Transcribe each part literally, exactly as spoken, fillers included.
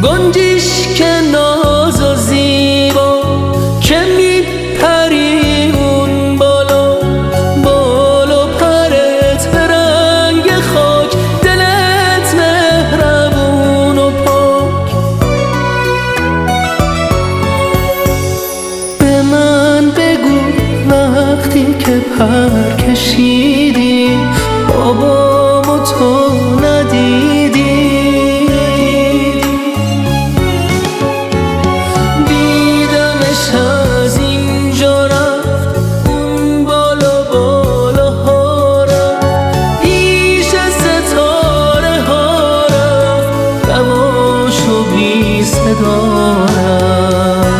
گنجیش که ناز و زیبا که میپری اون بالا، بالا پرت رنگ خاک، دلت مهربون و پاک. به من بگو وقتی که پر کشیدی بابامو تو ندیدی، دیدمش از اینجا رفت اون بالا بالاها رفت، پیش ستاره ها رفت، دواشو بی صدا رفت.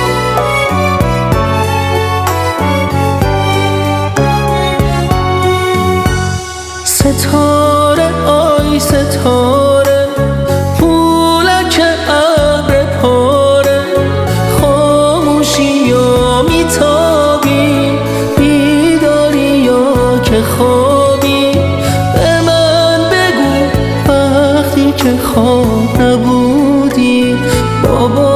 ستاره آی ستاره پولک ابر پاره، خاموشی یا میتابی، بیداری یا که خوابی. به من بگو وقتی که خواب نبودی بابا